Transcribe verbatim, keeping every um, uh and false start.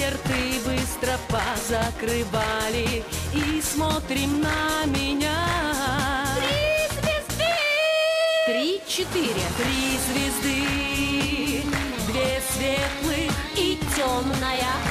все рты быстро позакрывали и смотрим на меня. Три звезды! Три, четыре. Три звезды, две светлых И темная